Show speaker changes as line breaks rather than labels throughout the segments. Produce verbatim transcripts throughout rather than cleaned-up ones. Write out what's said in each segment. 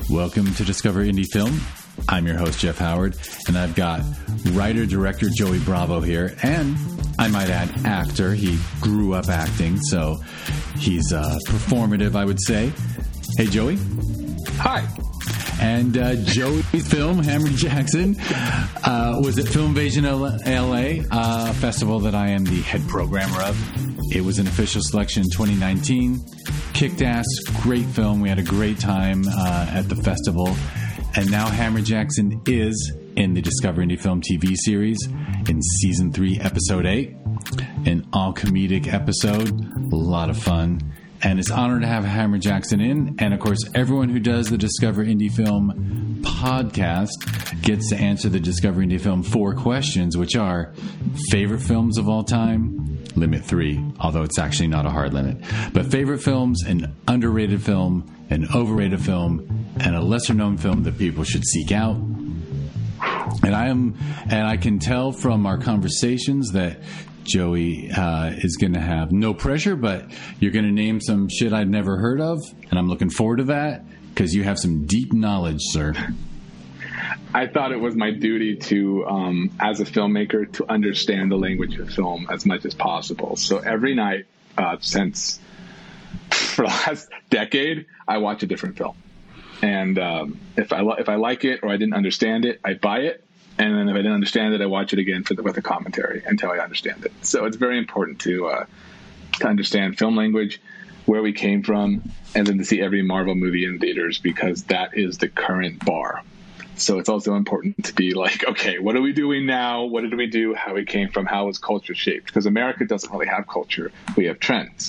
Welcome to Discover Indie Film. I'm your host, Jeff Howard, and I've got writer-director Joey Bravo here, and I might add, actor. He grew up acting, so he's uh, performative, I would say. Hey, Joey.
Hi.
And uh, Joey's film, Hammer Jackson, uh, was at Filmvasion L A, uh, a festival that I am the head programmer of. It was an official selection in twenty nineteen. Kicked ass, great film. We had a great time uh, at the festival. And now Hammer Jackson is in the Discover Indie Film T V series in Season three, Episode eight. An all-comedic episode. A lot of fun. And it's an honor to have Hammer Jackson in. And, of course, everyone who does the Discover Indie Film podcast gets to answer the Discover Indie Film four questions, which are favorite films of all time, limit three, although it's actually not a hard limit. But favorite films, an underrated film, an overrated film, and a lesser-known film that people should seek out. And I am, and I can tell from our conversations that Joey uh, is going to have no pressure, but you're going to name some shit I've never heard of, and I'm looking forward to that because you have some deep knowledge, sir.
I thought it was my duty to, um, as a filmmaker, to understand the language of film as much as possible. So every night uh, since for the last decade, I watch a different film, and um, if I li- if I like it or I didn't understand it, I buy it. And then if I didn't understand it, I watch it again for the, with a commentary until I understand it. So it's very important to uh, to understand film language, where we came from, and then to see every Marvel movie in theaters because that is the current bar. So it's also important to be like, okay, what are we doing now? What did we do? How we came from? How was culture shaped? Because America doesn't really have culture. We have trends.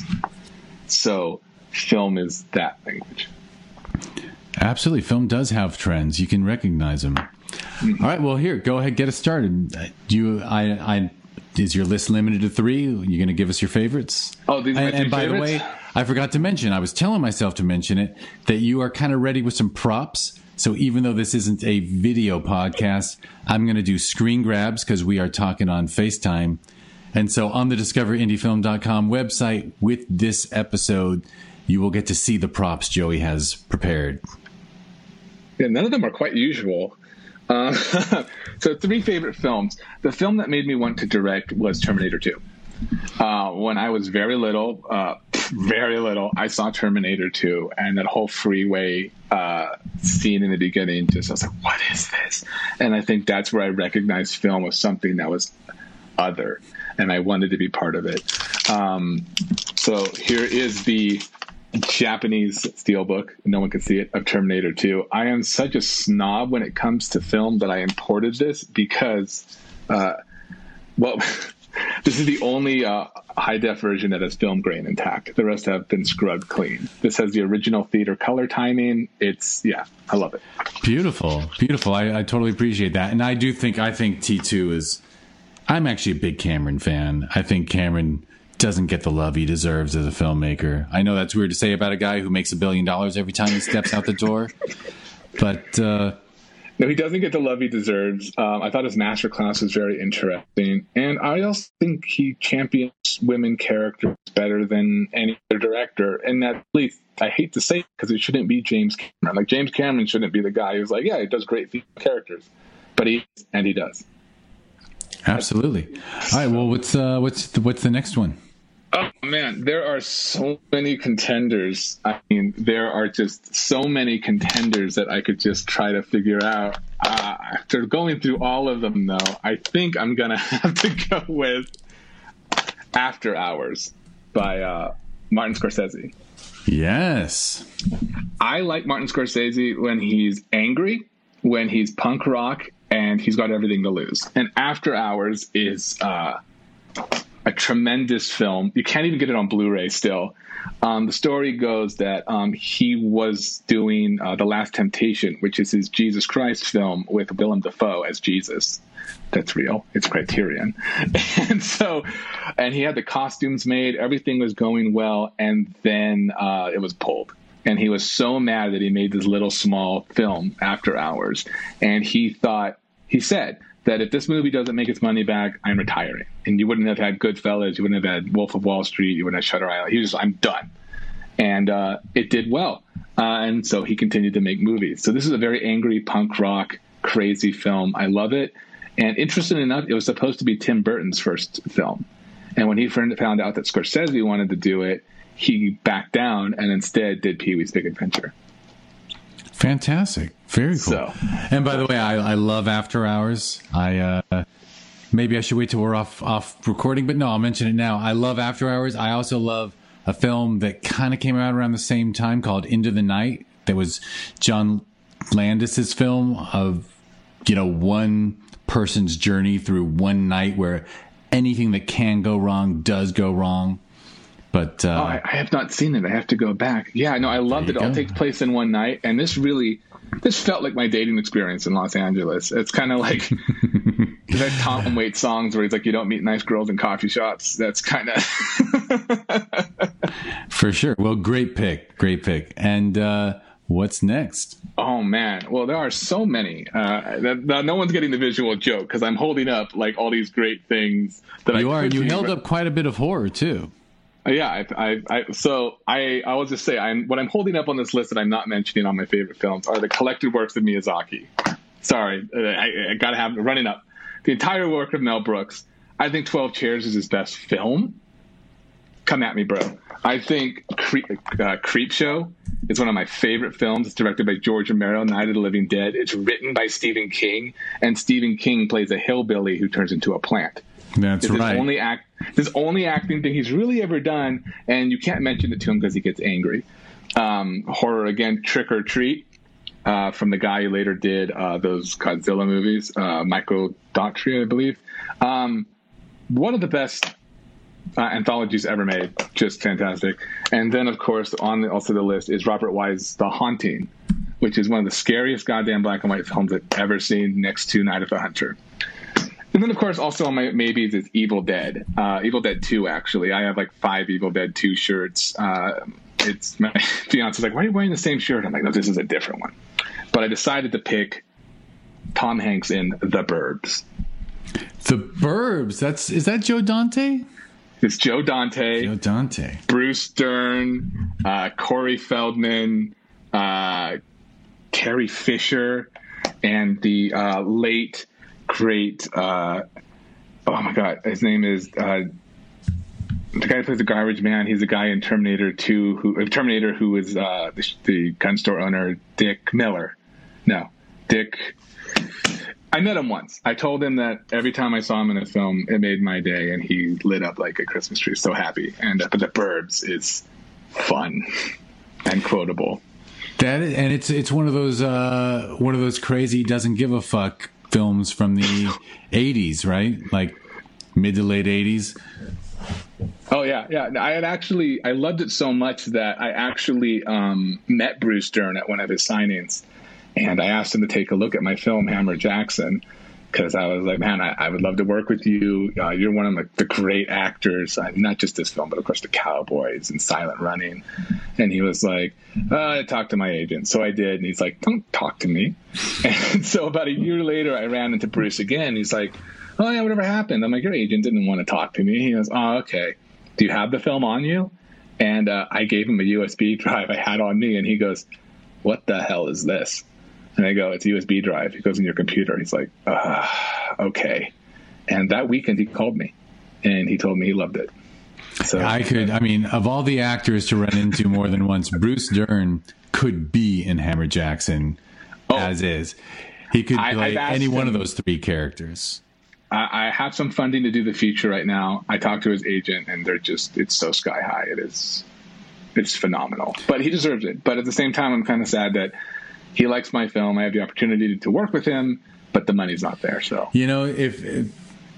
So film is that language.
Absolutely. Film does have trends. You can recognize them. Mm-hmm. All right. Well, here, go ahead, get us started. Do you? I. I. Is your list limited to three? You're going to give us your favorites?
Oh, these are my
and, and by
favorites?
the way, I forgot to mention. I was telling myself to mention it that you are kind of ready with some props. So even though this isn't a video podcast, I'm going to do screen grabs because we are talking on FaceTime. And so on the discover indie film dot com website with this episode, you will get to see the props Joey has prepared.
Yeah, none of them are quite usual. Uh, so three favorite films. The film that made me want to direct was Terminator two. Uh, when I was very little, uh, very little, I saw Terminator two, and that whole freeway uh, scene in the beginning, just I was like, what is this? And I think that's where I recognized film as something that was other, and I wanted to be part of it. Um, so here is the Japanese steelbook, no one can see it, of Terminator two. I am such a snob when it comes to film that I imported this because, uh, well, this is the only uh, high-def version that has film grain intact. The rest have been scrubbed clean. This has the original theater color timing. It's, yeah, I love it.
Beautiful, beautiful. I, I totally appreciate that. And I do think, I think T two is, I'm actually a big Cameron fan. I think Cameron doesn't get the love he deserves as a filmmaker. I know that's weird to say about a guy who makes a billion dollars every time he steps out the door, but uh,
no, he doesn't get the love he deserves. Um, I thought his masterclass was very interesting, and I also think he champions women characters better than any other director. And that, at least, I hate to say it because it shouldn't be James Cameron. Like James Cameron shouldn't be the guy who's like, yeah, he does great female characters, but he and he does.
Absolutely. All right. Well, what's uh, what's the, what's the next one?
Oh, man, there are so many contenders. I mean, there are just so many contenders that I could just try to figure out. Uh, after going through all of them, though, I think I'm going to have to go with After Hours by uh, Martin Scorsese.
Yes.
I like Martin Scorsese when he's angry, when he's punk rock, and he's got everything to lose. And After Hours is uh, a tremendous film. You can't even get it on Blu-ray still. Um, the story goes that um, he was doing uh, The Last Temptation, which is his Jesus Christ film with Willem Dafoe as Jesus. That's real. It's Criterion. And so, and he had the costumes made. Everything was going well. And then uh, it was pulled. And he was so mad that he made this little small film, After Hours. And he thought, he said that if this movie doesn't make its money back, I'm retiring. And you wouldn't have had Goodfellas, you wouldn't have had Wolf of Wall Street, you wouldn't have Shutter Island. He was just, I'm done. And uh, it did well. uh, and so he continued to make movies. So this is a very angry punk rock, crazy film. I love it. And interesting enough, it was supposed to be Tim Burton's first film. And when he found out that Scorsese wanted to do it, he backed down and instead did Pee-wee's Big Adventure.
Fantastic. Very cool.
So,
and by the way, I, I love After Hours. I uh, maybe I should wait till we're off off recording, but no, I'll mention it now. I love After Hours. I also love a film that kind of came out around the same time called Into the Night. That was John Landis's film of, you know, one person's journey through one night where anything that can go wrong does go wrong. But uh,
oh, I, I have not seen it. I have to go back. Yeah, no, I loved it. It all takes place in one night, and this really, this felt like my dating experience in Los Angeles. It's kind of like that Tom Waits songs where he's like, "You don't meet nice girls in coffee shops." That's kind of
for sure. Well, great pick, great pick. And uh, what's next?
Oh man, well there are so many. Uh, that, that no one's getting the visual joke because I'm holding up like all these great things that
you
I
are. You
see,
held
but,
up quite a bit of horror too.
Yeah, I, I, I, so I, I will just say, I'm what I'm holding up on this list that I'm not mentioning on my favorite films are the collected works of Miyazaki. Sorry, I, I got to have running up the entire work of Mel Brooks. I think twelve Chairs is his best film. Come at me, bro. I think Creep, uh, Creep Show is one of my favorite films. It's directed by George Romero, Night of the Living Dead. It's written by Stephen King, and Stephen King plays a hillbilly who turns into a plant.
That's
it's
right.
His only act, his only acting thing he's really ever done, and you can't mention it to him because he gets angry. Um, horror again, Trick or Treat, uh, from the guy who later did uh, those Godzilla movies, uh, Michael Daughtry, I believe. Um, one of the best uh, anthologies ever made, just fantastic. And then, of course, on the, also the list is Robert Wise's The Haunting, which is one of the scariest goddamn black and white films I've ever seen, next to Night of the Hunter. And then, of course, also on my maybes is Evil Dead. Uh, Evil Dead two, actually. I have like five Evil Dead two shirts. Uh, it's my fiance's like, why are you wearing the same shirt? I'm like, no, this is a different one. But I decided to pick Tom Hanks in The Burbs.
The Burbs. That's is that Joe Dante?
It's Joe Dante.
Joe Dante.
Bruce Dern, uh, Corey Feldman, uh, Carrie Fisher, and the uh, late... great uh oh my god his name is uh the guy who plays the garbage man. He's a guy in Terminator two who Terminator who is uh the, the gun store owner, Dick Miller. No Dick I met him once. I told him that every time I saw him in a film it made my day, and he lit up like a Christmas tree, so happy. And uh, but The Burbs is fun and quotable.
That is, and it's it's one of those uh one of those crazy doesn't give a fuck films from the eighties, right? Like mid to late eighties.
Oh yeah, yeah. I had actually, I loved it so much that I actually um, met Bruce Dern at one of his signings, and I asked him to take a look at my film Hammer Jackson, because I was like, man, I, I would love to work with you. Uh, you're one of the, the great actors, uh, not just this film, but of course the Cowboys and Silent Running. And he was like, uh, I talked to my agent. So I did. And he's like, don't talk to me. And so about a year later, I ran into Bruce again. He's like, oh yeah, whatever happened? I'm like, your agent didn't want to talk to me. He goes, oh, okay. Do you have the film on you? And uh, I gave him a U S B drive I had on me. And he goes, what the hell is this? And I go, it's a U S B drive. He goes, in your computer. He's like, ah, okay. And that weekend he called me and he told me he loved it. So
I could, I mean, of all the actors to run into more than once, Bruce Dern could be in Hammer Jackson oh, as is. He could play any one him, of those three characters.
I, I have some funding to do the feature right now. I talked to his agent and they're just, it's so sky high. It is, it's phenomenal, but he deserves it. But at the same time, I'm kind of sad that he likes my film. I have the opportunity to work with him, but the money's not there. So,
you know, if, if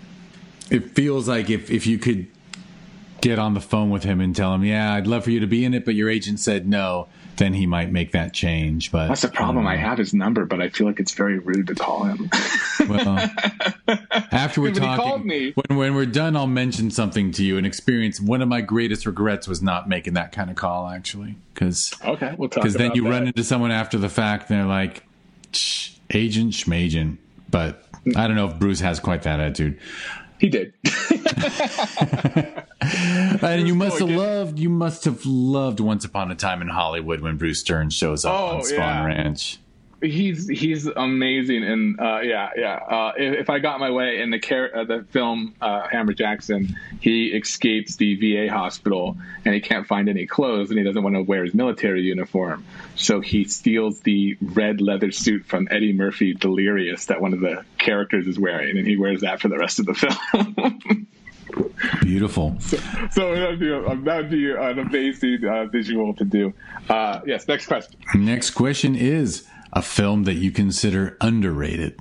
it feels like if, if you could get on the phone with him and tell him, yeah, I'd love for you to be in it, but your agent said no, then he might make that change. But
that's the problem. I, I have his number, but I feel like it's very rude to call him.
Well, after we're talking, when, when we're done, I'll mention something to you. An experience. One of my greatest regrets was not making that kind of call, actually, because
okay, we'll talk.
Because then you
that.
run into someone after the fact, and they're like, Shh, agent, schmagent. But I don't know if Bruce has quite that attitude.
He did.
And you must have loved, you must have loved Once Upon a Time in Hollywood when Bruce Dern shows up
oh,
on Spawn
yeah.
Ranch.
He's he's amazing, and uh, yeah, yeah. Uh, if, if I got my way in the car- uh, the film uh, Hammer Jackson, he escapes the V A hospital and he can't find any clothes, and he doesn't want to wear his military uniform, so he steals the red leather suit from Eddie Murphy Delirious that one of the characters is wearing, and he wears that for the rest of the film.
Beautiful.
So, so that would be, a, that would be an amazing uh, visual to do. Uh, yes. Next question.
Next question is a film that you consider underrated.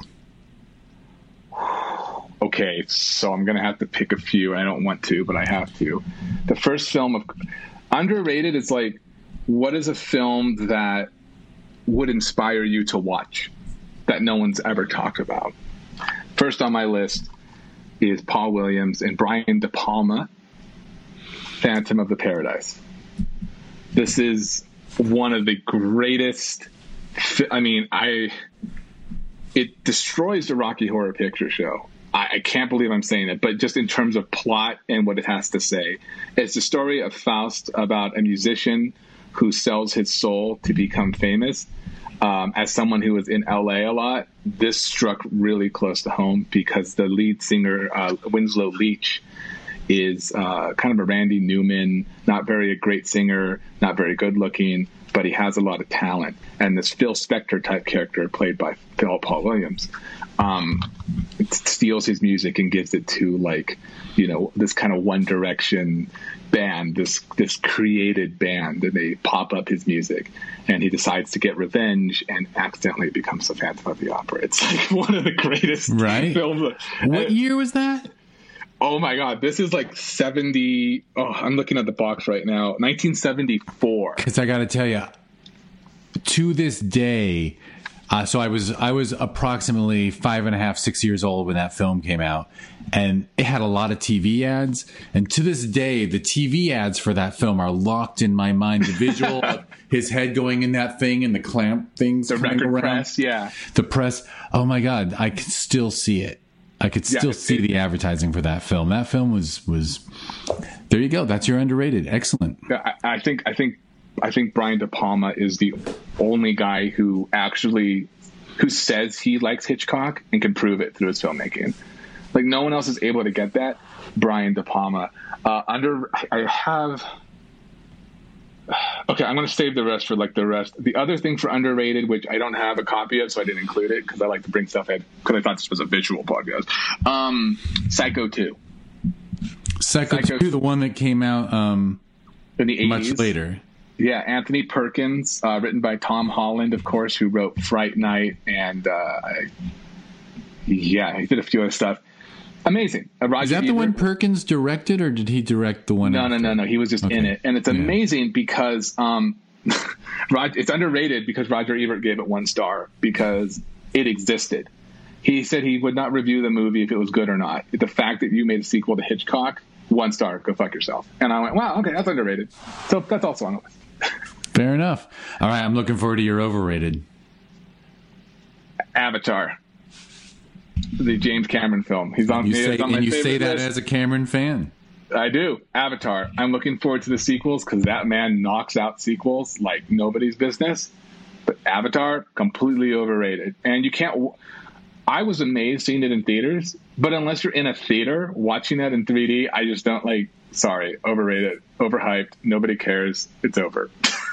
Okay, so I'm going to have to pick a few. I don't want to, but I have to. The first film of underrated is like, what is a film that would inspire you to watch that no one's ever talked about? First on my list is Paul Williams and Brian De Palma, Phantom of the Paradise. This is one of the greatest. I mean, I it destroys the Rocky Horror Picture Show. I, I can't believe I'm saying it, but just in terms of plot and what it has to say, it's the story of Faust about a musician who sells his soul to become famous. Um, as someone who was in L A a lot, this struck really close to home because the lead singer, uh, Winslow Leach, is uh, kind of a Randy Newman, not very a great singer, not very good looking, but he has a lot of talent. And this Phil Spector type character played by Phil Paul Williams um, steals his music and gives it to, like, you know, this kind of One Direction band, this this created band, and they pop up his music, and he decides to get revenge and accidentally becomes the Phantom of the Opera. It's like one of the greatest
right?
films.
What year was that?
Oh my God, this is like seventy. Oh, I'm looking at the box right now. nineteen seventy-four.
Because I got to tell you, to this day, uh, so I was I was approximately five and a half, six years old when that film came out, and it had a lot of T V ads. And to this day, the T V ads for that film are locked in my mind. The visual of his head going in that thing and the clamp things,
the record
around.
press, yeah,
the press. Oh my God, I can still see it. I could still yeah, see it, the advertising for that film. That film was was there. You go. That's your underrated. Excellent.
I, I think I think I think Brian De Palma is the only guy who actually who says he likes Hitchcock and can prove it through his filmmaking. Like, no one else is able to get that. Brian De Palma. Uh, under I have. Okay, I'm going to save the rest for like the rest. The other thing for underrated, which I don't have a copy of, so I didn't include it because I like to bring stuff in because I thought this was a visual podcast. Um, Psycho two.
Psycho, Psycho two, the one that came out um,
in the eighties.
Much later.
Yeah, Anthony Perkins, uh, written by Tom Holland, of course, who wrote Fright Night, and uh, yeah, he did a few other stuff. Amazing. Uh, Roger
Is that
Ebert.
the one Perkins directed, or did he direct the one?
No,
after?
no, no, no. He was just
okay.
in it, and it's amazing yeah. because um, Roger, it's underrated because Roger Ebert gave it one star because it existed. He said he would not review the movie if it was good or not. The fact that you made a sequel to Hitchcock, one star, go fuck yourself. And I went, wow, okay, that's underrated. So that's also on the list.
Fair enough. All right, I'm looking forward to your overrated.
Avatar. The James Cameron film. He's on,
you
he
say,
on my
and you say that
list.
as a Cameron fan.
I do. Avatar. I'm looking forward to the sequels because that man knocks out sequels like nobody's business. But Avatar, completely overrated. And you can't... I was amazed seeing it in theaters, but unless you're in a theater watching that in three D, I just don't like... Sorry, overrated, overhyped. Nobody cares. It's over.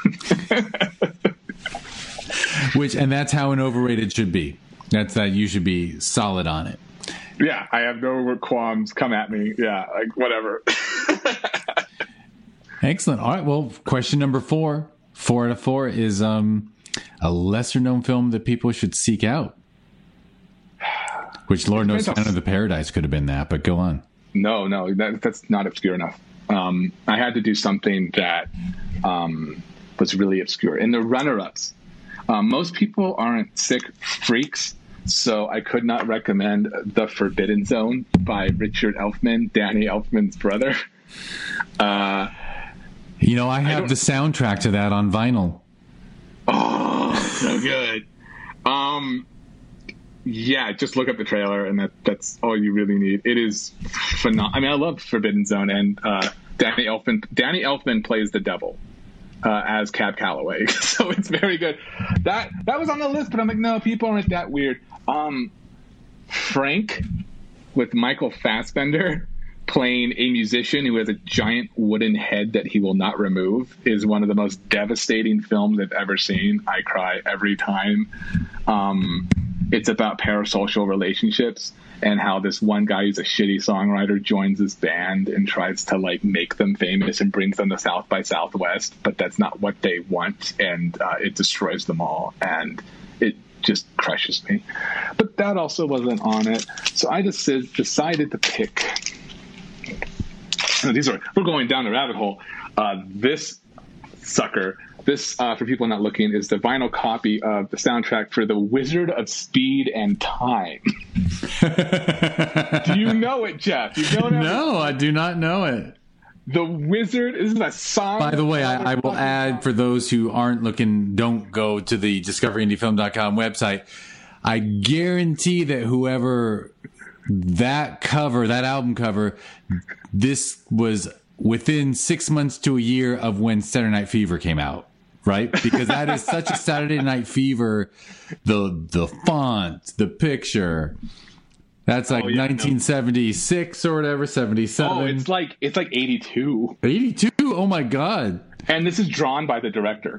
Which, and that's how an overrated should be. That's that you should be solid on it.
Yeah, I have no qualms. Come at me. Yeah, like whatever.
Excellent. All right. Well, question number four, four out of four is um, a lesser known film that people should seek out. Which Lord knows, Phantom of the Paradise could have been that, but go on.
No, no, that, that's not obscure enough. Um, I had to do something that um, was really obscure. In the runner-ups, um, most people aren't sick freaks, so I could not recommend The Forbidden Zone by Richard Elfman, Danny Elfman's brother. Uh,
you know, I have I the soundtrack to that on vinyl.
Oh, so good. Um, yeah, just look up the trailer, and that, that's all you really need. It is phenomenal. I mean, I love Forbidden Zone, and uh, Danny Elfman. Danny Elfman plays the devil uh, as Cab Calloway, so it's very good. That that was on the list, but I'm like, no, people aren't that weird. Um, Frank with Michael Fassbender playing a musician who has a giant wooden head that he will not remove is one of the most devastating films I've ever seen. I cry every time. Um, it's about parasocial relationships and how this one guy who's a shitty songwriter joins this band and tries to like make them famous and brings them to South by Southwest, but that's not what they want, and uh, it destroys them all, and it just crushes me. But that also wasn't on it, so I just decided to pick. These are we're going down the rabbit hole. Uh, this sucker, this uh, for people not looking, is the vinyl copy of the soundtrack for The Wizard of Speed and Time. Do you know it, Jeff? You know it?
No, I do not know it.
The Wizard is a song.
By the way, I, I will add, for those who aren't looking, don't go to the discover indie film dot com website. I guarantee that whoever that cover, that album cover, this was within six months to a year of when Saturday Night Fever came out, right? Because that is such a Saturday Night Fever, the the font, the picture. That's like oh, yeah, nineteen seventy-six no. or whatever, seventy-seven.
Oh, it's like it's like eighty-two.
eighty-two? Oh my God.
And this is drawn by the director.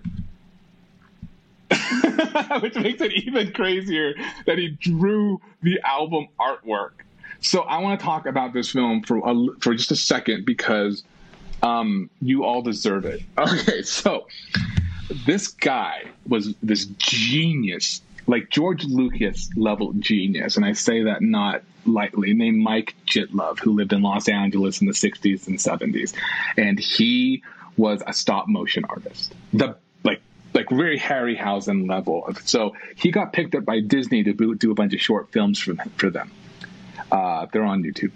Which makes it even crazier that he drew the album artwork. So I want to talk about this film for a, for just a second because um, you all deserve it. Okay, so this guy was this genius, like George Lucas level genius, and I say that not lightly, named Mike Jitlove, who lived in Los Angeles in the sixties and seventies. And he was a stop motion artist. The like like very Harryhausen level. So he got picked up by Disney to do a bunch of short films for them. For them. Uh, they're on YouTube.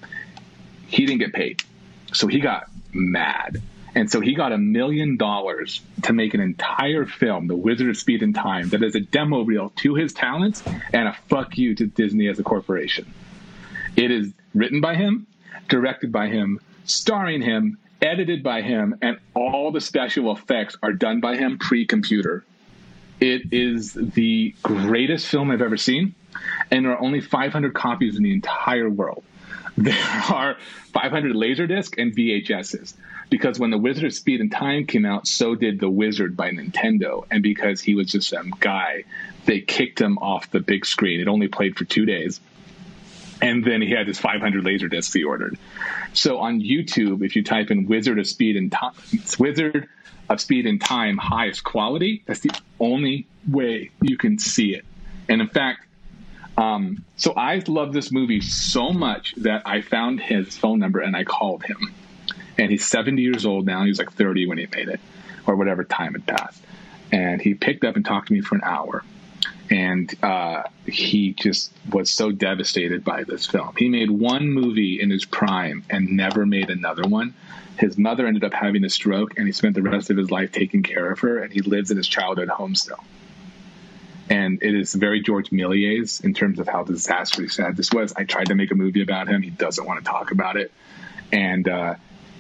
He didn't get paid. So he got mad. And so he got a million dollars to make an entire film, The Wizard of Speed and Time, that is a demo reel to his talents and a fuck you to Disney as a corporation. It is written by him, directed by him, starring him, edited by him, and all the special effects are done by him pre-computer. It is the greatest film I've ever seen, and there are only five hundred copies in the entire world. There are five hundred Laserdisc and V H S's, because when The Wizard of Speed and Time came out, so did The Wizard by Nintendo, and because he was just some guy, they kicked him off the big screen. It only played for two days. And then he had his five hundred Laserdiscs he ordered. So on YouTube, if you type in Wizard of Speed and Time, Wizard of Speed and Time highest quality, that's the only way you can see it. And in fact, um, so I love this movie so much that I found his phone number and I called him. And he's seventy years old now. He was like thirty when he made it, or whatever time had passed. And he picked up and talked to me for an hour. And uh, he just was so devastated by this film. He made one movie in his prime and never made another one. His mother ended up having a stroke, and he spent the rest of his life taking care of her, and he lives in his childhood home still. And it is very George Méliès in terms of how disastrously sad this was. I tried to make a movie about him. He doesn't want to talk about it. And uh,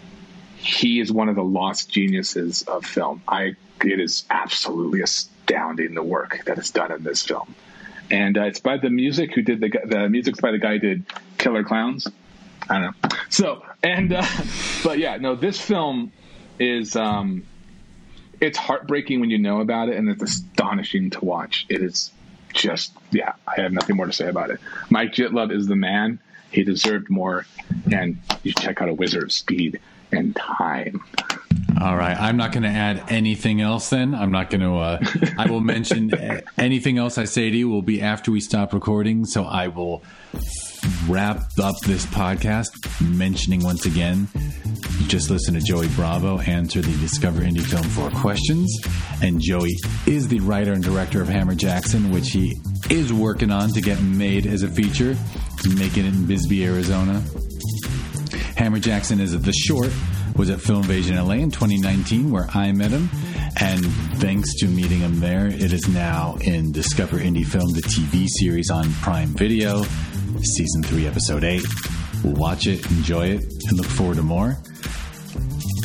he is one of the lost geniuses of film. I It is absolutely astounding, the work that is done in this film. And uh, it's by the music who did the the music's by the guy who did Killer Clowns. I don't know. So, and, uh, but yeah, no, this film is, um, it's heartbreaking when you know about it, and it's astonishing to watch. It is just, yeah, I have nothing more to say about it. Mike Jitlove is the man. He deserved more, and you should check out A Wizard of Speed and Time.
All right. I'm not going to add anything else then. I'm not going to, uh, I will mention anything else I say to you will be after we stop recording. So I will wrap up this podcast mentioning once again, just listen to Joey Bravo answer the Discover Indie Film four questions. And Joey is the writer and director of Hammer Jackson, which he is working on to get made as a feature. He's making it in Bisbee, Arizona. Hammer Jackson is The Short, was at Film Invasion L A in twenty nineteen, where I met him. And thanks to meeting him there, it is now in Discover Indie Film, the T V series on Prime Video, Season three, Episode eight. Watch it, enjoy it, and look forward to more.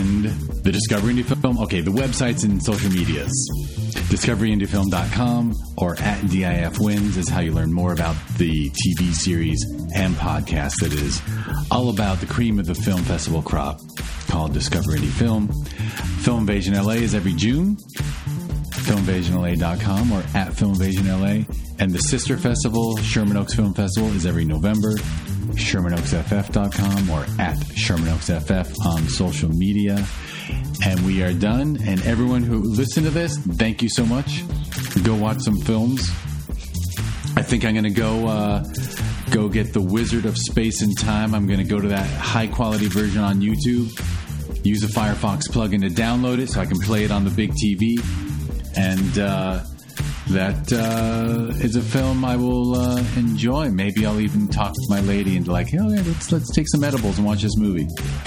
and the Discovery Indie Film. Okay, the websites and social medias. discovery indie film dot com or at D I F Wins is how you learn more about the T V series and podcast that is all about the cream of the film festival crop called Discovery Indie Film. Film Invasion L A is every June. film invasion L A dot com or at Film Invasion L A. And the sister festival, Sherman Oaks Film Festival, is every November. Sherman Oaks F F dot com or at Sherman Oaks F F on social media. And we are done. And everyone who listened to this, thank you so much. Go watch some films. I think I'm going to go uh, go get The Wizard of Space and Time. I'm going to go to that high-quality version on YouTube. Use a Firefox plugin to download it so I can play it on the big T V. And uh, that uh, is a film I will uh, enjoy. Maybe I'll even talk with my lady and be like, oh, yeah, let's, let's take some edibles and watch this movie.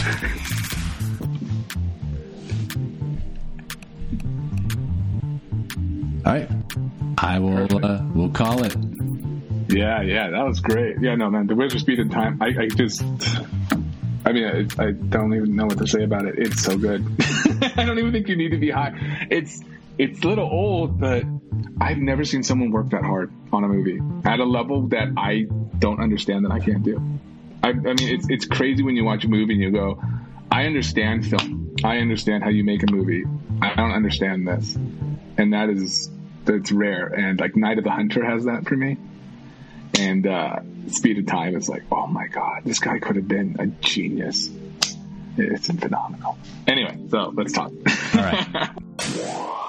All right. I will uh, we'll call it.
Yeah, yeah, that was great. Yeah, no, man, The Wizard of Speed and Time, I, I just... I mean, I, I don't even know what to say about it. It's so good. I don't even think you need to be high. It's it's a little old, but I've never seen someone work that hard on a movie at a level that I don't understand that I can't do. I, I mean, it's it's crazy when you watch a movie and you go, I understand film. I understand how you make a movie. I don't understand this. And that is, that's rare. And like Night of the Hunter has that for me. And uh, Speed of Time is like, oh my God, this guy could have been a genius. It's phenomenal. Anyway, so let's talk.
All right.